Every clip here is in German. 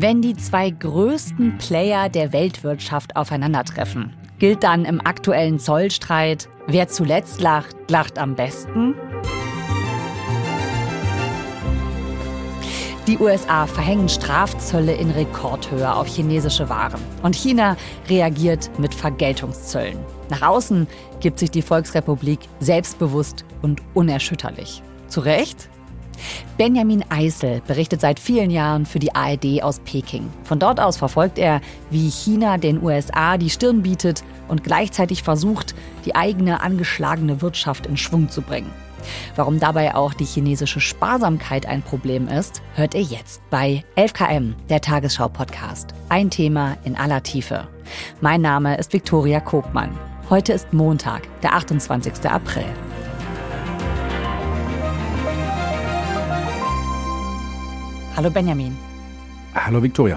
Wenn die zwei größten Player der Weltwirtschaft aufeinandertreffen, gilt dann im aktuellen Zollstreit, wer zuletzt lacht, lacht am besten? Die USA verhängen Strafzölle in Rekordhöhe auf chinesische Waren. Und China reagiert mit Vergeltungszöllen. Nach außen gibt sich die Volksrepublik selbstbewusst und unerschütterlich. Zu Recht? Benjamin Eisel berichtet seit vielen Jahren für die ARD aus Peking. Von dort aus verfolgt er, wie China den USA die Stirn bietet und gleichzeitig versucht, die eigene angeschlagene Wirtschaft in Schwung zu bringen. Warum dabei auch die chinesische Sparsamkeit ein Problem ist, hört ihr jetzt bei 11KM, der Tagesschau-Podcast. Ein Thema in aller Tiefe. Mein Name ist Viktoria Kobmann. Heute ist Montag, der 28. April. Hallo Benjamin. Hallo Viktoria.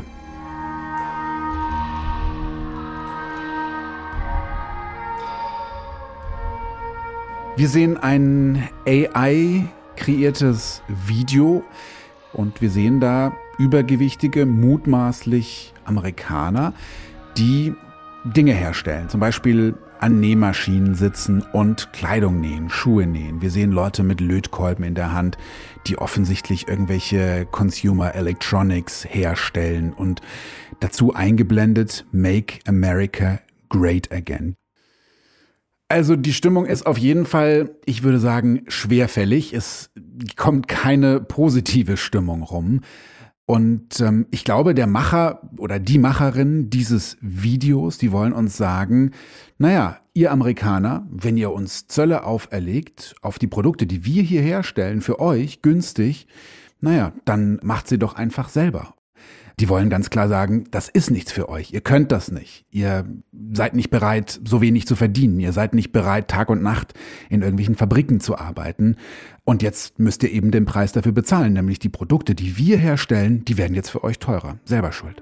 Wir sehen ein AI-kreiertes Video und wir sehen da übergewichtige, mutmaßlich Amerikaner, die Dinge herstellen. Zum Beispiel an Nähmaschinen sitzen und Kleidung nähen, Schuhe nähen. Wir sehen Leute mit Lötkolben in der Hand, die offensichtlich irgendwelche Consumer Electronics herstellen und dazu eingeblendet Make America Great Again. Also die Stimmung ist auf jeden Fall, ich würde sagen, schwerfällig. Es kommt keine positive Stimmung rum. Und ich glaube, der Macher oder die Macherin dieses Videos, die wollen uns sagen, naja, ihr Amerikaner, wenn ihr uns Zölle auferlegt auf die Produkte, die wir hier herstellen, für euch günstig, naja, dann macht sie doch einfach selber. Die wollen ganz klar sagen, das ist nichts für euch, ihr könnt das nicht. Ihr seid nicht bereit, so wenig zu verdienen. Ihr seid nicht bereit, Tag und Nacht in irgendwelchen Fabriken zu arbeiten. Und jetzt müsst ihr eben den Preis dafür bezahlen, nämlich die Produkte, die wir herstellen, die werden jetzt für euch teurer. Selber schuld.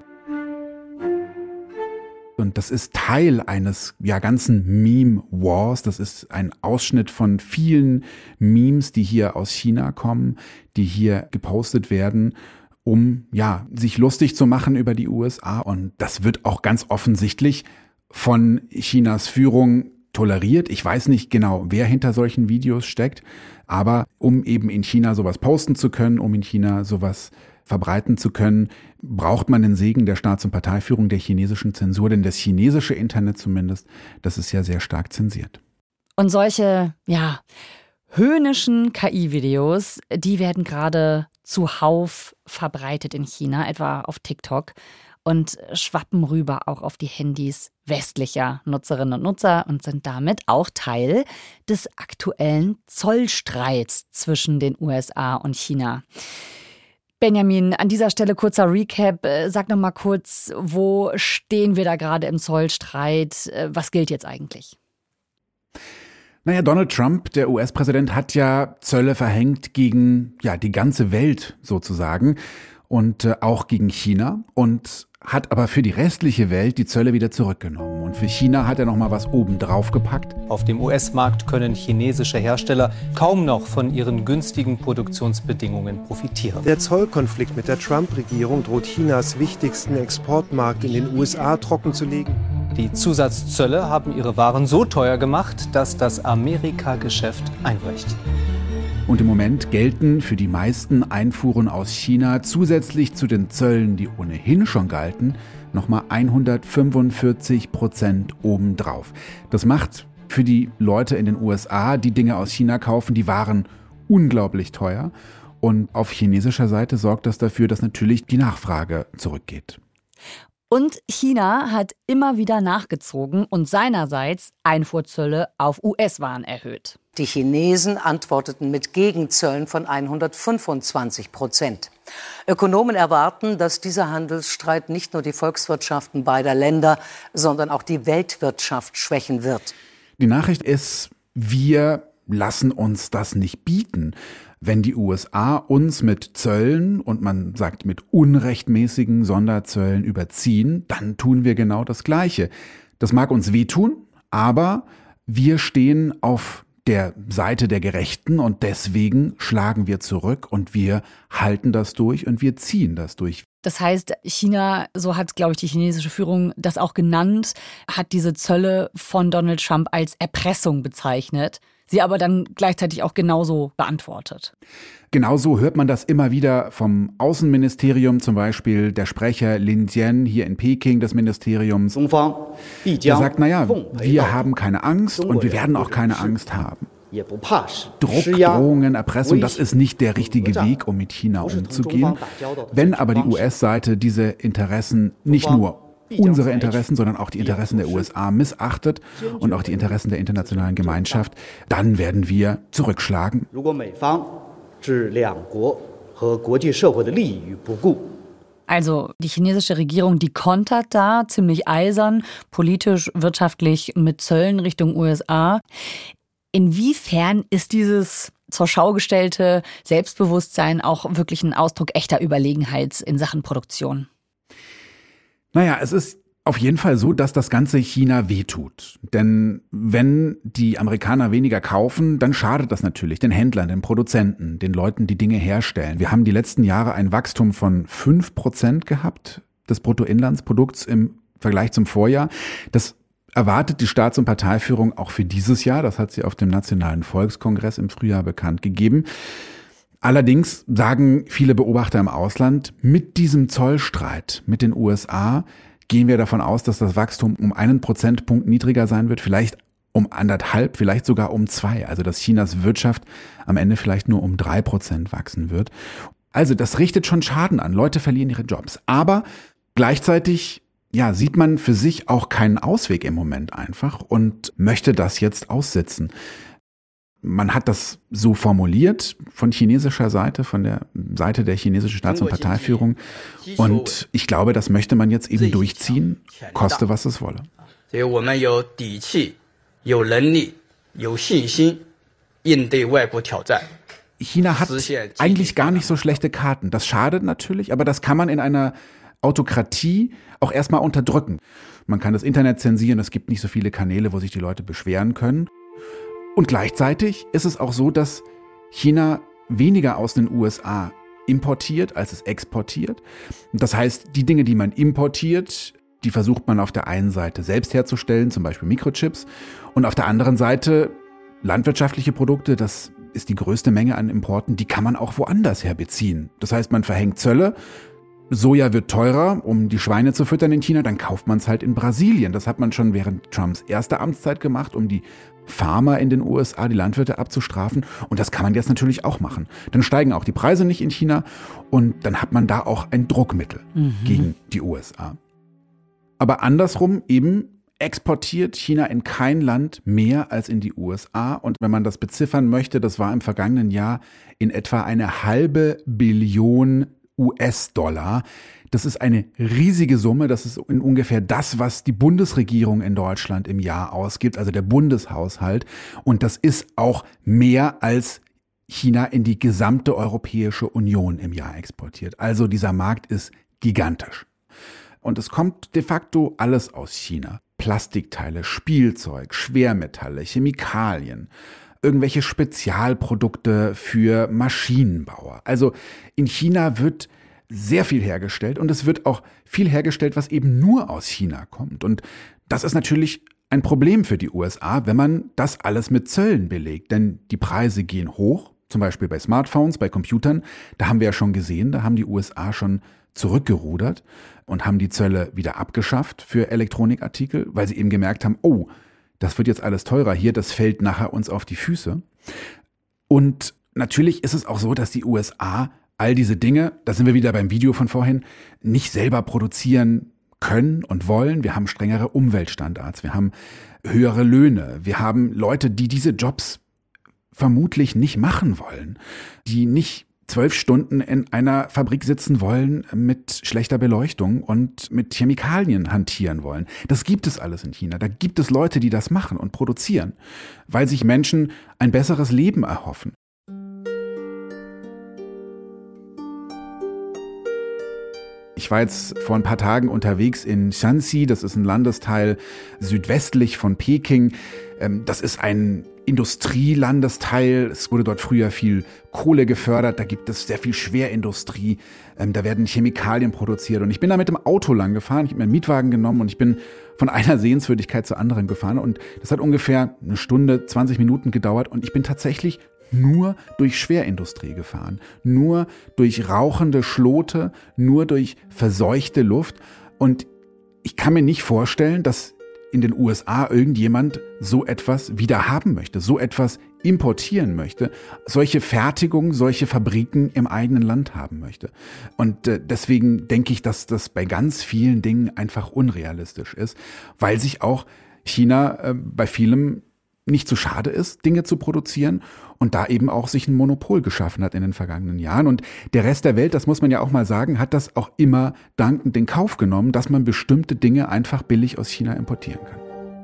Und das ist Teil eines ganzen Meme-Wars. Das ist ein Ausschnitt von vielen Memes, die hier aus China kommen, die hier gepostet werden, um sich lustig zu machen über die USA. Und das wird auch ganz offensichtlich von Chinas Führung toleriert. Ich weiß nicht genau, wer hinter solchen Videos steckt, aber um eben in China sowas posten zu können, um in China sowas verbreiten zu können, braucht man den Segen der Staats- und Parteiführung, der chinesischen Zensur, denn das chinesische Internet zumindest, das ist ja sehr stark zensiert. Und solche, höhnischen KI-Videos, die werden gerade zuhauf verbreitet in China, etwa auf TikTok, und schwappen rüber auch auf die Handys westlicher Nutzerinnen und Nutzer und sind damit auch Teil des aktuellen Zollstreits zwischen den USA und China. Benjamin, an dieser Stelle kurzer Recap. Sag noch mal kurz, wo stehen wir da gerade im Zollstreit? Was gilt jetzt eigentlich? Naja, Donald Trump, der US-Präsident, hat ja Zölle verhängt gegen die ganze Welt sozusagen und auch gegen China und hat aber für die restliche Welt die Zölle wieder zurückgenommen. Und für China hat er noch mal was oben drauf gepackt. Auf dem US-Markt können chinesische Hersteller kaum noch von ihren günstigen Produktionsbedingungen profitieren. Der Zollkonflikt mit der Trump-Regierung droht Chinas wichtigsten Exportmarkt in den USA trockenzulegen. Die Zusatzzölle haben ihre Waren so teuer gemacht, dass das Amerika-Geschäft einbricht. Und im Moment gelten für die meisten Einfuhren aus China zusätzlich zu den Zöllen, die ohnehin schon galten, nochmal 145% obendrauf. Das macht für die Leute in den USA, die Dinge aus China kaufen, die Waren unglaublich teuer. Und auf chinesischer Seite sorgt das dafür, dass natürlich die Nachfrage zurückgeht. Und China hat immer wieder nachgezogen und seinerseits Einfuhrzölle auf US-Waren erhöht. Die Chinesen antworteten mit Gegenzöllen von 125%. Ökonomen erwarten, dass dieser Handelsstreit nicht nur die Volkswirtschaften beider Länder, sondern auch die Weltwirtschaft schwächen wird. Die Nachricht ist, wir lassen uns das nicht bieten. Wenn die USA uns mit Zöllen und man sagt mit unrechtmäßigen Sonderzöllen überziehen, dann tun wir genau das Gleiche. Das mag uns wehtun, aber wir stehen auf der Seite der Gerechten und deswegen schlagen wir zurück und wir halten das durch und wir ziehen das durch. Das heißt, China, so hat, glaube ich, die chinesische Führung das auch genannt, hat diese Zölle von Donald Trump als Erpressung bezeichnet, sie aber dann gleichzeitig auch genauso beantwortet. Genauso hört man das immer wieder vom Außenministerium, zum Beispiel der Sprecher Lin Jian hier in Peking des Ministeriums. Der sagt, naja, wir haben keine Angst und wir werden auch keine Angst haben. Druck, Drohungen, Erpressung, das ist nicht der richtige Weg, um mit China umzugehen. Wenn aber die US-Seite diese Interessen, nicht nur unsere Interessen, sondern auch die Interessen der USA missachtet und auch die Interessen der internationalen Gemeinschaft, dann werden wir zurückschlagen. Also die chinesische Regierung, die kontert da ziemlich eisern, politisch, wirtschaftlich mit Zöllen Richtung USA. Inwiefern ist dieses zur Schau gestellte Selbstbewusstsein auch wirklich ein Ausdruck echter Überlegenheit in Sachen Produktion? Naja, es ist auf jeden Fall so, dass das ganze China wehtut. Denn wenn die Amerikaner weniger kaufen, dann schadet das natürlich den Händlern, den Produzenten, den Leuten, die Dinge herstellen. Wir haben die letzten Jahre ein Wachstum von 5% gehabt des Bruttoinlandsprodukts im Vergleich zum Vorjahr. Das erwartet die Staats- und Parteiführung auch für dieses Jahr. Das hat sie auf dem Nationalen Volkskongress im Frühjahr bekannt gegeben. Allerdings sagen viele Beobachter im Ausland, mit diesem Zollstreit mit den USA gehen wir davon aus, dass das Wachstum um 1 Prozentpunkt niedriger sein wird, vielleicht um 1,5, vielleicht sogar um 2. Also dass Chinas Wirtschaft am Ende vielleicht nur um 3% wachsen wird. Also das richtet schon Schaden an. Leute verlieren ihre Jobs. Aber gleichzeitig sieht man für sich auch keinen Ausweg im Moment einfach und möchte das jetzt aussitzen. Man hat das so formuliert von chinesischer Seite, von der Seite der chinesischen Staats- und Parteiführung. Und ich glaube, das möchte man jetzt eben durchziehen, koste was es wolle. China hat eigentlich gar nicht so schlechte Karten. Das schadet natürlich, aber das kann man in einer Autokratie auch erstmal unterdrücken. Man kann das Internet zensieren, es gibt nicht so viele Kanäle, wo sich die Leute beschweren können. Und gleichzeitig ist es auch so, dass China weniger aus den USA importiert, als es exportiert. Das heißt, die Dinge, die man importiert, die versucht man auf der einen Seite selbst herzustellen, zum Beispiel Mikrochips, und auf der anderen Seite landwirtschaftliche Produkte, das ist die größte Menge an Importen, die kann man auch woanders her beziehen. Das heißt, man verhängt Zölle, Soja wird teurer, um die Schweine zu füttern in China, dann kauft man es halt in Brasilien. Das hat man schon während Trumps erster Amtszeit gemacht, um die Farmer in den USA, die Landwirte abzustrafen. Und das kann man jetzt natürlich auch machen. Dann steigen auch die Preise nicht in China und dann hat man da auch ein Druckmittel gegen die USA. Aber andersrum eben exportiert China in kein Land mehr als in die USA. Und wenn man das beziffern möchte, das war im vergangenen Jahr in etwa 500 Milliarden US-Dollar. Das ist eine riesige Summe. Das ist in ungefähr das, was die Bundesregierung in Deutschland im Jahr ausgibt, also der Bundeshaushalt. Und das ist auch mehr als China in die gesamte Europäische Union im Jahr exportiert. Also dieser Markt ist gigantisch. Und es kommt de facto alles aus China. Plastikteile, Spielzeug, Schwermetalle, Chemikalien, irgendwelche Spezialprodukte für Maschinenbauer. Also in China wird sehr viel hergestellt und es wird auch viel hergestellt, was eben nur aus China kommt. Und das ist natürlich ein Problem für die USA, wenn man das alles mit Zöllen belegt. Denn die Preise gehen hoch, zum Beispiel bei Smartphones, bei Computern. Da haben wir ja schon gesehen, da haben die USA schon zurückgerudert und haben die Zölle wieder abgeschafft für Elektronikartikel, weil sie eben gemerkt haben, oh, das wird jetzt alles teurer hier, das fällt nachher uns auf die Füße. Und natürlich ist es auch so, dass die USA all diese Dinge, da sind wir wieder beim Video von vorhin, nicht selber produzieren können und wollen. Wir haben strengere Umweltstandards, wir haben höhere Löhne, wir haben Leute, die diese Jobs vermutlich nicht machen wollen, die nicht 12 Stunden in einer Fabrik sitzen wollen mit schlechter Beleuchtung und mit Chemikalien hantieren wollen. Das gibt es alles in China. Da gibt es Leute, die das machen und produzieren, weil sich Menschen ein besseres Leben erhoffen. Ich war jetzt vor ein paar Tagen unterwegs in Shanxi, das ist ein Landesteil südwestlich von Peking. Das ist ein Industrielandesteil. Es wurde dort früher viel Kohle gefördert. Da gibt es sehr viel Schwerindustrie. Da werden Chemikalien produziert. Und ich bin da mit dem Auto lang gefahren. Ich habe mir einen Mietwagen genommen und ich bin von einer Sehenswürdigkeit zur anderen gefahren. Und das hat ungefähr 1 Stunde, 20 Minuten gedauert. Und ich bin tatsächlich nur durch Schwerindustrie gefahren. Nur durch rauchende Schlote, nur durch verseuchte Luft. Und ich kann mir nicht vorstellen, dass in den USA irgendjemand so etwas wieder haben möchte, so etwas importieren möchte, solche Fertigung, solche Fabriken im eigenen Land haben möchte. Und deswegen denke ich, dass das bei ganz vielen Dingen einfach unrealistisch ist, weil sich auch China bei vielem nicht zu schade ist, Dinge zu produzieren und da eben auch sich ein Monopol geschaffen hat in den vergangenen Jahren. Und der Rest der Welt, das muss man ja auch mal sagen, hat das auch immer dankend in Kauf genommen, dass man bestimmte Dinge einfach billig aus China importieren kann.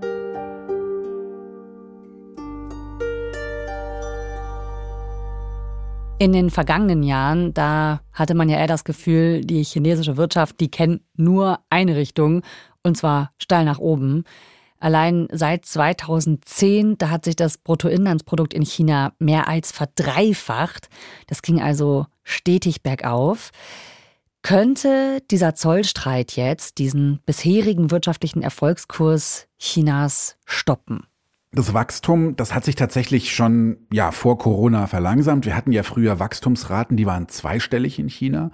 In den vergangenen Jahren, da hatte man ja eher das Gefühl, die chinesische Wirtschaft, die kennt nur eine Richtung, und zwar steil nach oben. Allein seit 2010, da hat sich das Bruttoinlandsprodukt in China mehr als verdreifacht. Das ging also stetig bergauf. Könnte dieser Zollstreit jetzt diesen bisherigen wirtschaftlichen Erfolgskurs Chinas stoppen? Das Wachstum, das hat sich tatsächlich schon vor Corona verlangsamt. Wir hatten ja früher Wachstumsraten, die waren zweistellig in China.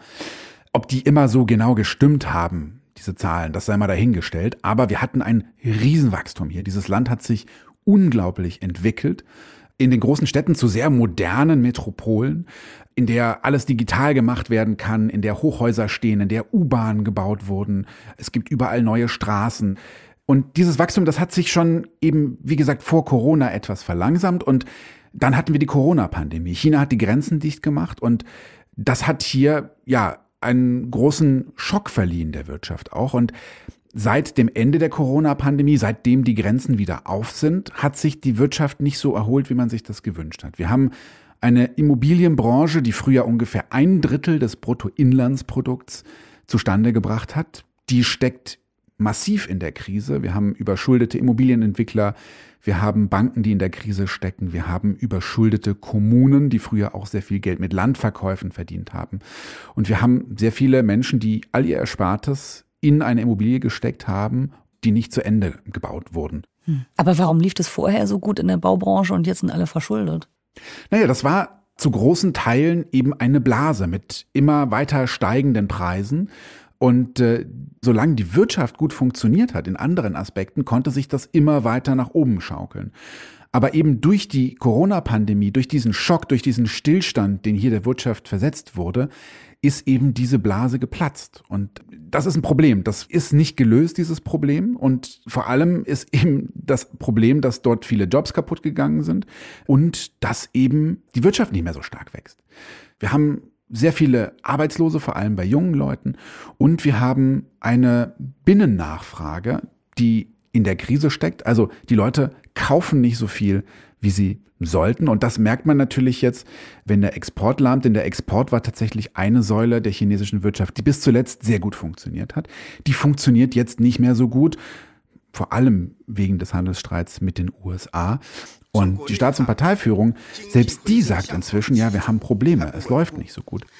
Ob die immer so genau gestimmt haben, diese Zahlen, das sei mal dahingestellt. Aber wir hatten ein Riesenwachstum hier. Dieses Land hat sich unglaublich entwickelt. In den großen Städten zu sehr modernen Metropolen, in der alles digital gemacht werden kann, in der Hochhäuser stehen, in der U-Bahnen gebaut wurden. Es gibt überall neue Straßen. Und dieses Wachstum, das hat sich schon eben, wie gesagt, vor Corona etwas verlangsamt. Und dann hatten wir die Corona-Pandemie. China hat die Grenzen dicht gemacht und das hat hier, einen großen Schock verliehen der Wirtschaft auch. Und seit dem Ende der Corona-Pandemie, seitdem die Grenzen wieder auf sind, hat sich die Wirtschaft nicht so erholt, wie man sich das gewünscht hat. Wir haben eine Immobilienbranche, die früher ungefähr 1/3 des Bruttoinlandsprodukts zustande gebracht hat. Die steckt massiv in der Krise. Wir haben überschuldete Immobilienentwickler, wir haben Banken, die in der Krise stecken, wir haben überschuldete Kommunen, die früher auch sehr viel Geld mit Landverkäufen verdient haben. Und wir haben sehr viele Menschen, die all ihr Erspartes in eine Immobilie gesteckt haben, die nicht zu Ende gebaut wurden. Aber warum lief das vorher so gut in der Baubranche und jetzt sind alle verschuldet? Naja, das war zu großen Teilen eben eine Blase mit immer weiter steigenden Preisen. Und solange die Wirtschaft gut funktioniert hat in anderen Aspekten, konnte sich das immer weiter nach oben schaukeln. Aber eben durch die Corona-Pandemie, durch diesen Schock, durch diesen Stillstand, den hier der Wirtschaft versetzt wurde, ist eben diese Blase geplatzt. Und das ist ein Problem. Das ist nicht gelöst, dieses Problem. Und vor allem ist eben das Problem, dass dort viele Jobs kaputt gegangen sind und dass eben die Wirtschaft nicht mehr so stark wächst. Wir haben sehr viele Arbeitslose, vor allem bei jungen Leuten. Und wir haben eine Binnennachfrage, die in der Krise steckt. Also die Leute kaufen nicht so viel, wie sie sollten. Und das merkt man natürlich jetzt, wenn der Export lahmt. Denn der Export war tatsächlich eine Säule der chinesischen Wirtschaft, die bis zuletzt sehr gut funktioniert hat. Die funktioniert jetzt nicht mehr so gut, vor allem wegen des Handelsstreits mit den USA. Und die Staats- und Parteiführung, selbst die sagt inzwischen, wir haben Probleme, es läuft nicht so gut.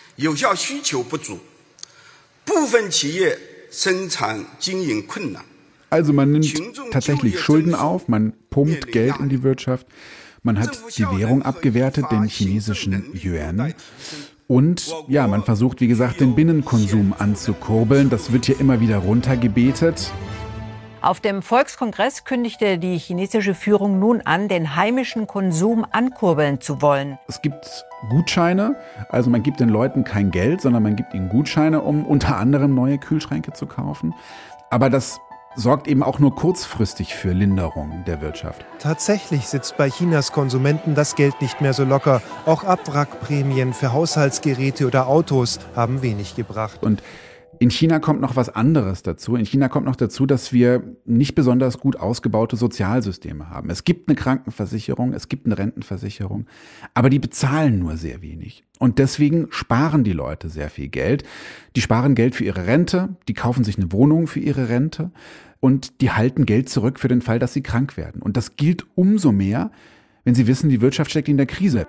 Also man nimmt tatsächlich Schulden auf, man pumpt Geld in die Wirtschaft, man hat die Währung abgewertet, den chinesischen Yuan. Und man versucht, wie gesagt, den Binnenkonsum anzukurbeln. Das wird hier immer wieder runtergebetet. Auf dem Volkskongress kündigte die chinesische Führung nun an, den heimischen Konsum ankurbeln zu wollen. Es gibt Gutscheine, also man gibt den Leuten kein Geld, sondern man gibt ihnen Gutscheine, um unter anderem neue Kühlschränke zu kaufen. Aber das sorgt eben auch nur kurzfristig für Linderung der Wirtschaft. Tatsächlich sitzt bei Chinas Konsumenten das Geld nicht mehr so locker. Auch Abwrackprämien für Haushaltsgeräte oder Autos haben wenig gebracht. Und in China kommt noch was anderes dazu. In China kommt noch dazu, dass wir nicht besonders gut ausgebaute Sozialsysteme haben. Es gibt eine Krankenversicherung, es gibt eine Rentenversicherung, aber die bezahlen nur sehr wenig. Und deswegen sparen die Leute sehr viel Geld. Die sparen Geld für ihre Rente, die kaufen sich eine Wohnung für ihre Rente und die halten Geld zurück für den Fall, dass sie krank werden. Und das gilt umso mehr, wenn sie wissen, die Wirtschaft steckt in der Krise.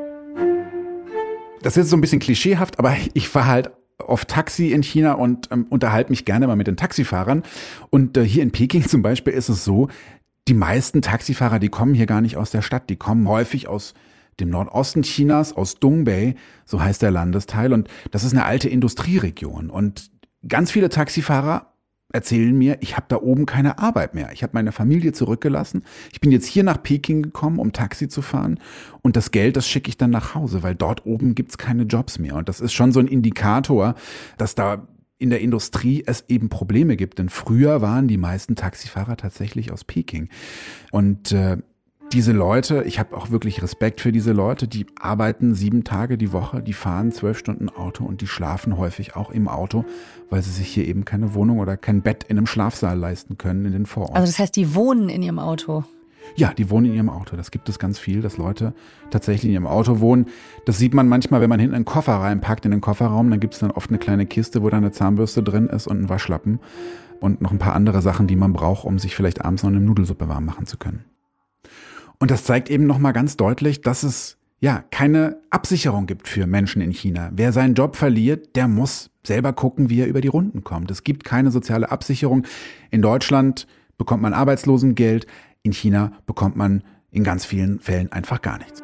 Das ist so ein bisschen klischeehaft, aber ich fahre halt oft Taxi in China und unterhalte mich gerne mal mit den Taxifahrern. Und hier in Peking zum Beispiel ist es so, die meisten Taxifahrer, die kommen hier gar nicht aus der Stadt, die kommen häufig aus dem Nordosten Chinas, aus Dongbei, so heißt der Landesteil. Und das ist eine alte Industrieregion. Und ganz viele Taxifahrer erzählen mir, ich habe da oben keine Arbeit mehr. Ich habe meine Familie zurückgelassen. Ich bin jetzt hier nach Peking gekommen, um Taxi zu fahren. Und das Geld, das schicke ich dann nach Hause, weil dort oben gibt's keine Jobs mehr. Und das ist schon so ein Indikator, dass da in der Industrie es eben Probleme gibt. Denn früher waren die meisten Taxifahrer tatsächlich aus Peking. Und diese Leute, ich habe auch wirklich Respekt für diese Leute, die arbeiten 7 Tage die Woche, die fahren 12 Stunden Auto und die schlafen häufig auch im Auto, weil sie sich hier eben keine Wohnung oder kein Bett in einem Schlafsaal leisten können in den Vororten. Also das heißt, die wohnen in ihrem Auto? Ja, die wohnen in ihrem Auto. Das gibt es ganz viel, dass Leute tatsächlich in ihrem Auto wohnen. Das sieht man manchmal, wenn man hinten einen Koffer reinpackt in den Kofferraum, dann gibt es dann oft eine kleine Kiste, wo da eine Zahnbürste drin ist und ein Waschlappen und noch ein paar andere Sachen, die man braucht, um sich vielleicht abends noch eine Nudelsuppe warm machen zu können. Und das zeigt eben nochmal ganz deutlich, dass es ja keine Absicherung gibt für Menschen in China. Wer seinen Job verliert, der muss selber gucken, wie er über die Runden kommt. Es gibt keine soziale Absicherung. In Deutschland bekommt man Arbeitslosengeld, in China bekommt man in ganz vielen Fällen einfach gar nichts.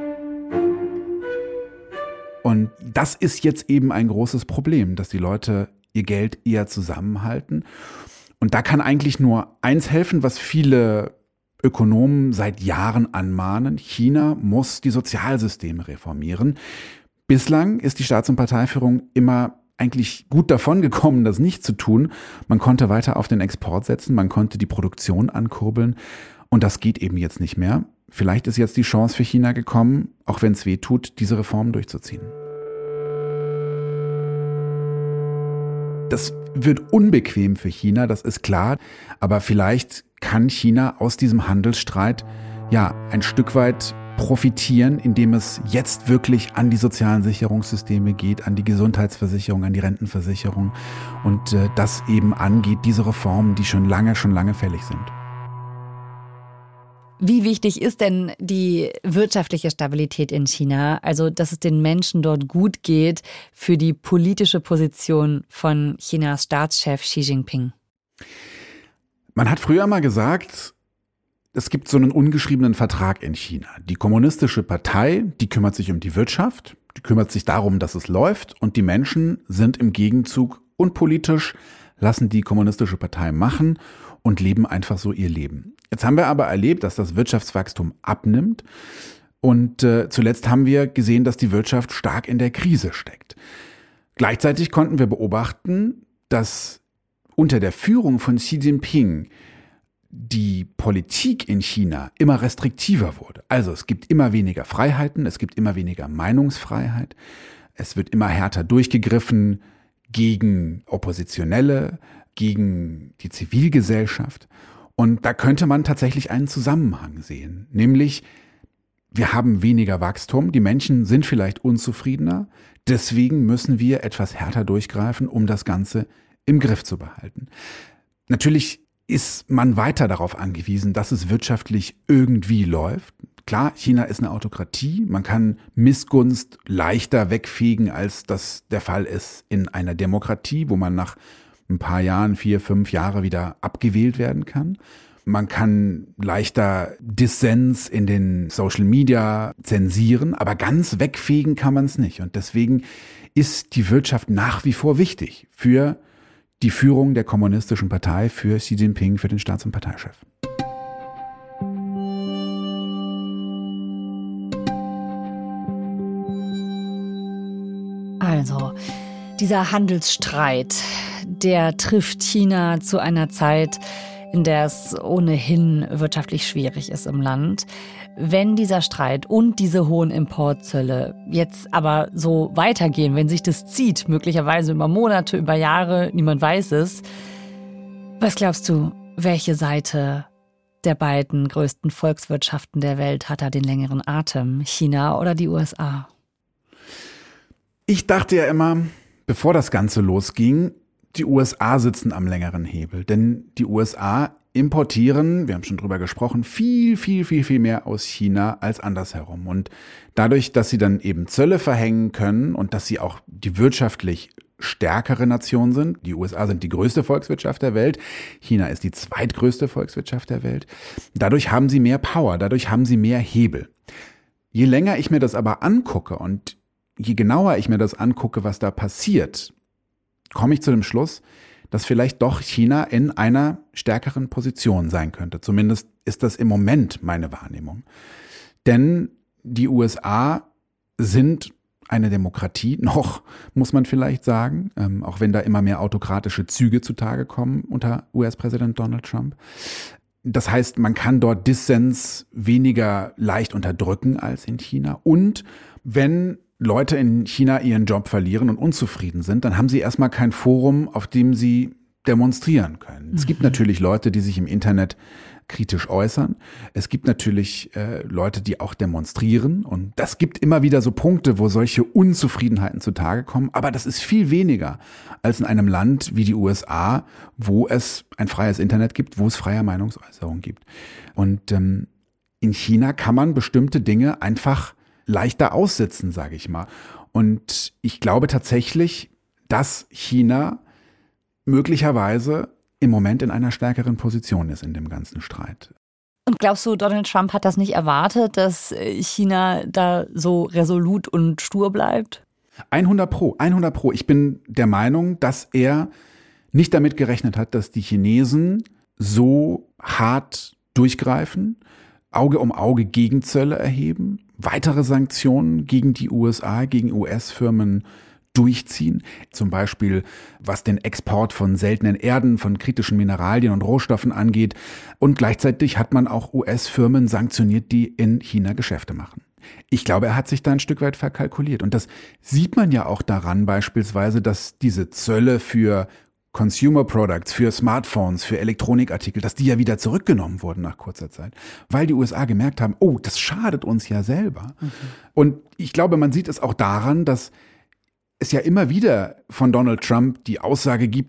Und das ist jetzt eben ein großes Problem, dass die Leute ihr Geld eher zusammenhalten. Und da kann eigentlich nur eins helfen, was viele Ökonomen seit Jahren anmahnen: China muss die Sozialsysteme reformieren. Bislang ist die Staats- und Parteiführung immer eigentlich gut davon gekommen, das nicht zu tun. Man konnte weiter auf den Export setzen, man konnte die Produktion ankurbeln und das geht eben jetzt nicht mehr. Vielleicht ist jetzt die Chance für China gekommen, auch wenn es weh tut, diese Reformen durchzuziehen. Das wird unbequem für China, das ist klar, aber vielleicht kann China aus diesem Handelsstreit ja ein Stück weit profitieren, indem es jetzt wirklich an die sozialen Sicherungssysteme geht, an die Gesundheitsversicherung, an die Rentenversicherung und das eben angeht, diese Reformen, die schon lange fällig sind. Wie wichtig ist denn die wirtschaftliche Stabilität in China, also dass es den Menschen dort gut geht, für die politische Position von Chinas Staatschef Xi Jinping? Man hat früher mal gesagt, es gibt so einen ungeschriebenen Vertrag in China. Die kommunistische Partei, die kümmert sich um die Wirtschaft, die kümmert sich darum, dass es läuft und die Menschen sind im Gegenzug unpolitisch, lassen die kommunistische Partei machen und leben einfach so ihr Leben. Jetzt haben wir aber erlebt, dass das Wirtschaftswachstum abnimmt und zuletzt haben wir gesehen, dass die Wirtschaft stark in der Krise steckt. Gleichzeitig konnten wir beobachten, dass unter der Führung von Xi Jinping die Politik in China immer restriktiver wurde. Also es gibt immer weniger Freiheiten, es gibt immer weniger Meinungsfreiheit, es wird immer härter durchgegriffen gegen Oppositionelle, gegen die Zivilgesellschaft. Und da könnte man tatsächlich einen Zusammenhang sehen, nämlich wir haben weniger Wachstum, die Menschen sind vielleicht unzufriedener, deswegen müssen wir etwas härter durchgreifen, um das Ganze im Griff zu behalten. Natürlich ist man weiter darauf angewiesen, dass es wirtschaftlich irgendwie läuft. Klar, China ist eine Autokratie, man kann Missgunst leichter wegfegen, als das der Fall ist in einer Demokratie, wo man nach ein paar Jahren, 4, 5 Jahre wieder abgewählt werden kann. Man kann leichter Dissens in den Social Media zensieren, aber ganz wegfegen kann man es nicht. Und deswegen ist die Wirtschaft nach wie vor wichtig für die Führung der kommunistischen Partei, für Xi Jinping, für den Staats- und Parteichef. Also, dieser Handelsstreit, der trifft China zu einer Zeit, in der es ohnehin wirtschaftlich schwierig ist im Land. Wenn dieser Streit und diese hohen Importzölle jetzt aber so weitergehen, wenn sich das zieht, möglicherweise über Monate, über Jahre, niemand weiß es, was glaubst du, welche Seite der beiden größten Volkswirtschaften der Welt hat da den längeren Atem, China oder die USA? Ich dachte ja immer, bevor das Ganze losging, die USA sitzen am längeren Hebel. Denn die USA importieren, wir haben schon drüber gesprochen, viel mehr aus China als andersherum. Und dadurch, dass sie dann eben Zölle verhängen können und dass sie auch die wirtschaftlich stärkere Nation sind, die USA sind die größte Volkswirtschaft der Welt, China ist die zweitgrößte Volkswirtschaft der Welt, dadurch haben sie mehr Power, dadurch haben sie mehr Hebel. Je länger ich mir das aber angucke und je genauer ich mir das angucke, was da passiert, komme ich zu dem Schluss, dass vielleicht doch China in einer stärkeren Position sein könnte. Zumindest ist das im Moment meine Wahrnehmung. Denn die USA sind eine Demokratie, noch, muss man vielleicht sagen, auch wenn da immer mehr autokratische Züge zutage kommen unter US-Präsident Donald Trump. Das heißt, man kann dort Dissens weniger leicht unterdrücken als in China. Und wenn Leute in China ihren Job verlieren und unzufrieden sind, dann haben sie erstmal kein Forum, auf dem sie demonstrieren können. Es gibt natürlich Leute, die sich im Internet kritisch äußern. Es gibt natürlich Leute, die auch demonstrieren. Und das gibt immer wieder so Punkte, wo solche Unzufriedenheiten zutage kommen. Aber das ist viel weniger als in einem Land wie die USA, wo es ein freies Internet gibt, wo es freie Meinungsäußerung gibt. Und in China kann man bestimmte Dinge einfach leichter aussitzen, sage ich mal. Und ich glaube tatsächlich, dass China möglicherweise im Moment in einer stärkeren Position ist in dem ganzen Streit. Und glaubst du, Donald Trump hat das nicht erwartet, dass China da so resolut und stur bleibt? 100%. Ich bin der Meinung, dass er nicht damit gerechnet hat, dass die Chinesen so hart durchgreifen, Auge um Auge Gegenzölle erheben, weitere Sanktionen gegen die USA, gegen US-Firmen durchziehen. Zum Beispiel, was den Export von seltenen Erden, von kritischen Mineralien und Rohstoffen angeht. Und gleichzeitig hat man auch US-Firmen sanktioniert, die in China Geschäfte machen. Ich glaube, er hat sich da ein Stück weit verkalkuliert. Und das sieht man ja auch daran beispielsweise, dass diese Zölle für Consumer Products, für Smartphones, für Elektronikartikel, dass die ja wieder zurückgenommen wurden nach kurzer Zeit, weil die USA gemerkt haben, oh, das schadet uns ja selber. Und ich glaube, man sieht es auch daran, dass es ja immer wieder von Donald Trump die Aussage gibt,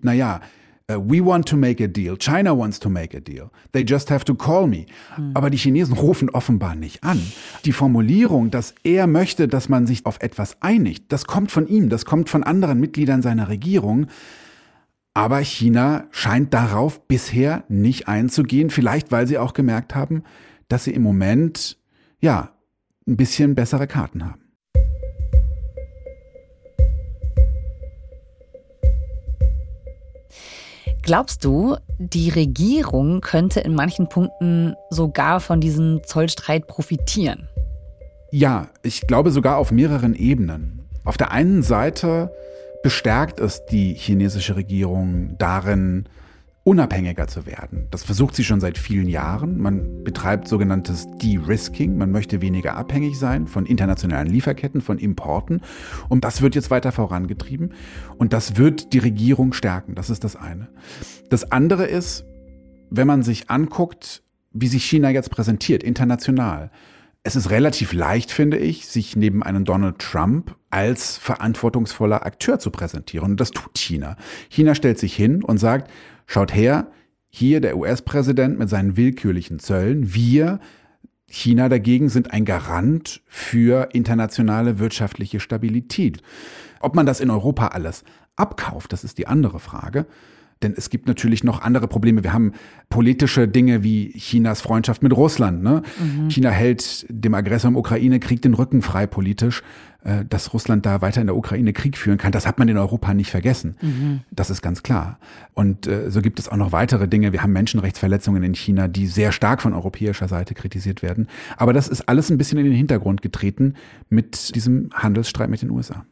we want to make a deal, China wants to make a deal, they just have to call me. Aber die Chinesen rufen offenbar nicht an. Die Formulierung, dass er möchte, dass man sich auf etwas einigt, das kommt von ihm, das kommt von anderen Mitgliedern seiner Regierung. Aber China scheint darauf bisher nicht einzugehen, vielleicht weil sie auch gemerkt haben, dass sie im Moment, ein bisschen bessere Karten haben. Glaubst du, die Regierung könnte in manchen Punkten sogar von diesem Zollstreit profitieren? Ja, ich glaube sogar auf mehreren Ebenen. Auf der einen Seite bestärkt es die chinesische Regierung darin, unabhängiger zu werden. Das versucht sie schon seit vielen Jahren. Man betreibt sogenanntes De-Risking. Man möchte weniger abhängig sein von internationalen Lieferketten, von Importen. Und das wird jetzt weiter vorangetrieben. Und das wird die Regierung stärken. Das ist das eine. Das andere ist, wenn man sich anguckt, wie sich China jetzt präsentiert, international. Es ist relativ leicht, finde ich, sich neben einem Donald Trump als verantwortungsvoller Akteur zu präsentieren. Und das tut China. China stellt sich hin und sagt, schaut her, hier der US-Präsident mit seinen willkürlichen Zöllen. Wir, China dagegen, sind ein Garant für internationale wirtschaftliche Stabilität. Ob man das in Europa alles abkauft, das ist die andere Frage. Denn es gibt natürlich noch andere Probleme. Wir haben politische Dinge wie Chinas Freundschaft mit Russland. Ne? China hält dem Aggressor im Ukraine-Krieg den Rücken frei politisch. Dass Russland da weiter in der Ukraine Krieg führen kann, das hat man in Europa nicht vergessen. Das ist ganz klar. Und so gibt es auch noch weitere Dinge. Wir haben Menschenrechtsverletzungen in China, die sehr stark von europäischer Seite kritisiert werden. Aber das ist alles ein bisschen in den Hintergrund getreten mit diesem Handelsstreit mit den USA.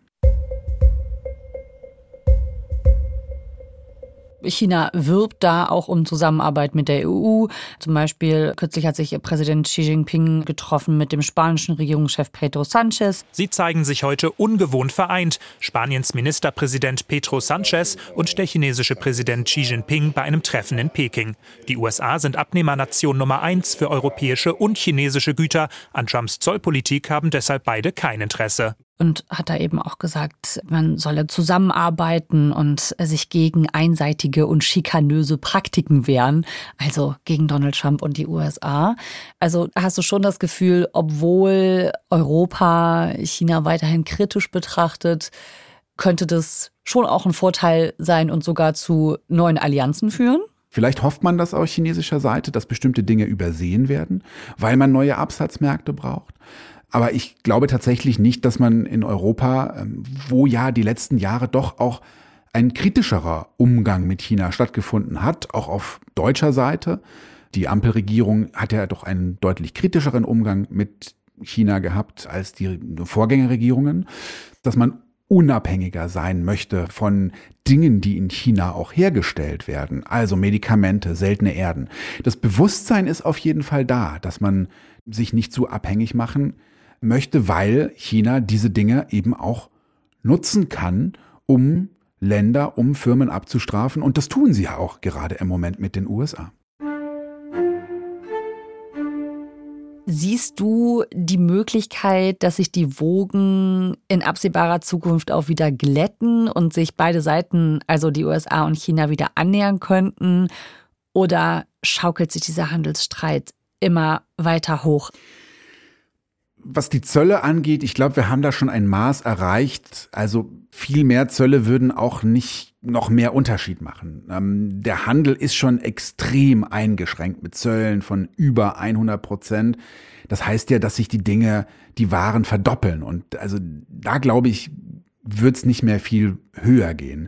China wirbt da auch um Zusammenarbeit mit der EU. Zum Beispiel kürzlich hat sich Präsident Xi Jinping getroffen mit dem spanischen Regierungschef Pedro Sánchez. Sie zeigen sich heute ungewohnt vereint. Spaniens Ministerpräsident Pedro Sánchez und der chinesische Präsident Xi Jinping bei einem Treffen in Peking. Die USA sind Abnehmernation Nummer 1 für europäische und chinesische Güter. An Trumps Zollpolitik haben deshalb beide kein Interesse. und hat da eben auch gesagt, man solle zusammenarbeiten und sich gegen einseitige und schikanöse Praktiken wehren, also gegen Donald Trump und die USA. Also hast du schon das Gefühl, obwohl Europa China weiterhin kritisch betrachtet, könnte das schon auch ein Vorteil sein und sogar zu neuen Allianzen führen? Vielleicht hofft man das auf chinesischer Seite, dass bestimmte Dinge übersehen werden, weil man neue Absatzmärkte braucht. Aber ich glaube tatsächlich nicht, dass man in Europa, wo ja die letzten Jahre doch auch ein kritischerer Umgang mit China stattgefunden hat, auch auf deutscher Seite. Die Ampelregierung hat ja doch einen deutlich kritischeren Umgang mit China gehabt als die Vorgängerregierungen, dass man unabhängiger sein möchte von Dingen, die in China auch hergestellt werden, also Medikamente, seltene Erden. Das Bewusstsein ist auf jeden Fall da, dass man sich nicht so abhängig machen möchte, weil China diese Dinge eben auch nutzen kann, um Länder, um Firmen abzustrafen. Und das tun sie ja auch gerade im Moment mit den USA. Siehst du die Möglichkeit, dass sich die Wogen in absehbarer Zukunft auch wieder glätten und sich beide Seiten, also die USA und China, wieder annähern könnten? Oder schaukelt sich dieser Handelsstreit immer weiter hoch? Was die Zölle angeht, ich glaube, wir haben da schon ein Maß erreicht. Also viel mehr Zölle würden auch nicht noch mehr Unterschied machen. Der Handel ist schon extrem eingeschränkt mit Zöllen von über 100%. Das heißt ja, dass sich die Waren verdoppeln. Und also da, glaube ich, wird es nicht mehr viel höher gehen.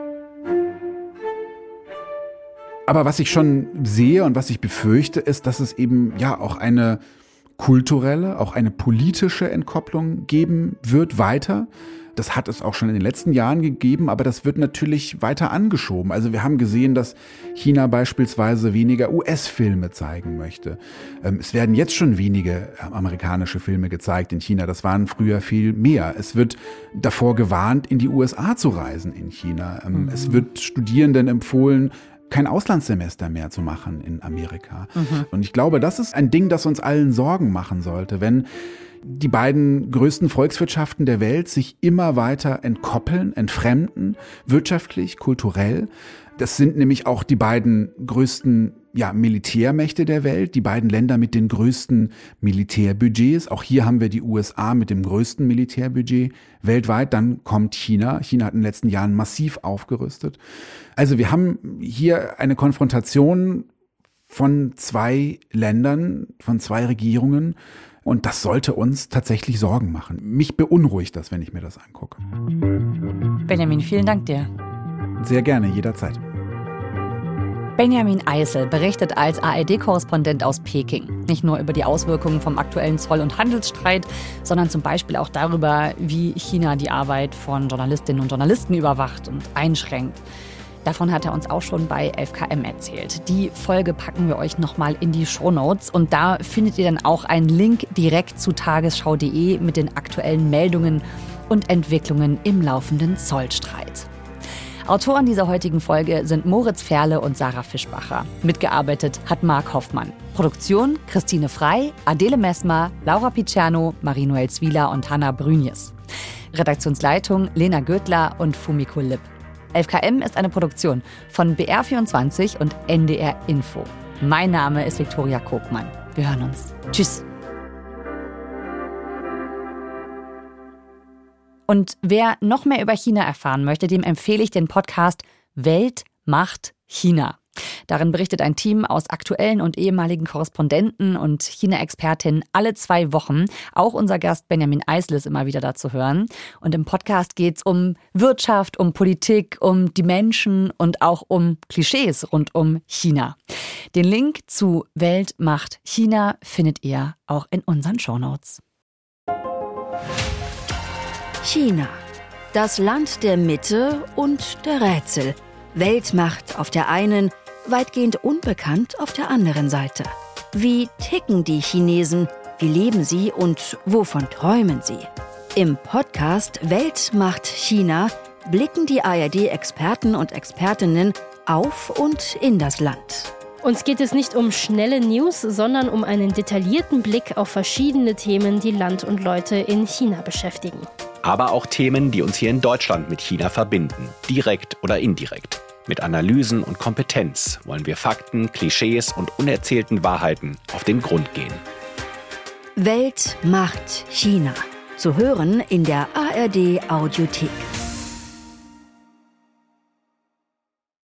Aber was ich schon sehe und was ich befürchte, ist, dass es eben ja auch eine kulturelle, auch eine politische Entkopplung geben wird weiter. Das hat es auch schon in den letzten Jahren gegeben, aber das wird natürlich weiter angeschoben. Also wir haben gesehen, dass China beispielsweise weniger US-Filme zeigen möchte. Es werden jetzt schon wenige amerikanische Filme gezeigt in China. Das waren früher viel mehr. Es wird davor gewarnt, in die USA zu reisen in China. Es wird Studierenden empfohlen, kein Auslandssemester mehr zu machen in Amerika. Und ich glaube, das ist ein Ding, das uns allen Sorgen machen sollte, wenn die beiden größten Volkswirtschaften der Welt sich immer weiter entkoppeln, entfremden, wirtschaftlich, kulturell. Das sind nämlich auch die beiden größten Militärmächte der Welt, die beiden Länder mit den größten Militärbudgets. Auch hier haben wir die USA mit dem größten Militärbudget weltweit. Dann kommt China. China hat in den letzten Jahren massiv aufgerüstet. Also wir haben hier eine Konfrontation von zwei Ländern, von zwei Regierungen. Und das sollte uns tatsächlich Sorgen machen. Mich beunruhigt das, wenn ich mir das angucke. Benjamin, vielen Dank dir. Sehr gerne, jederzeit. Benjamin Eisel berichtet als ARD-Korrespondent aus Peking. Nicht nur über die Auswirkungen vom aktuellen Zoll- und Handelsstreit, sondern zum Beispiel auch darüber, wie China die Arbeit von Journalistinnen und Journalisten überwacht und einschränkt. Davon hat er uns auch schon bei 11KM erzählt. Die Folge packen wir euch nochmal in die Shownotes. Und da findet ihr dann auch einen Link direkt zu tagesschau.de mit den aktuellen Meldungen und Entwicklungen im laufenden Zollstreit. Autoren dieser heutigen Folge sind Moritz Ferle und Sarah Fischbacher. Mitgearbeitet hat Marc Hoffmann. Produktion Christine Frey, Adele Messmer, Laura Picerno, Marie-Noël Zwieler und Hanna Brünjes. Redaktionsleitung Lena Göttler und Fumiko Lipp. 11KM ist eine Produktion von BR24 und NDR Info. Mein Name ist Viktoria Kogmann. Wir hören uns. Tschüss. Und wer noch mehr über China erfahren möchte, dem empfehle ich den Podcast Welt macht China. Darin berichtet ein Team aus aktuellen und ehemaligen Korrespondenten und China-Expertinnen alle 2 Wochen. Auch unser Gast Benjamin Eisel ist immer wieder da zu hören. Und im Podcast geht es um Wirtschaft, um Politik, um die Menschen und auch um Klischees rund um China. Den Link zu Welt macht China findet ihr auch in unseren Shownotes. China, das Land der Mitte und der Rätsel. Weltmacht auf der einen, weitgehend unbekannt auf der anderen Seite. Wie ticken die Chinesen? Wie leben sie und wovon träumen sie? Im Podcast Welt macht China blicken die ARD-Experten und Expertinnen auf und in das Land. Uns geht es nicht um schnelle News, sondern um einen detaillierten Blick auf verschiedene Themen, die Land und Leute in China beschäftigen. Aber auch Themen, die uns hier in Deutschland mit China verbinden, direkt oder indirekt. Mit Analysen und Kompetenz wollen wir Fakten, Klischees und unerzählten Wahrheiten auf den Grund gehen. Welt macht China. Zu hören in der ARD Audiothek.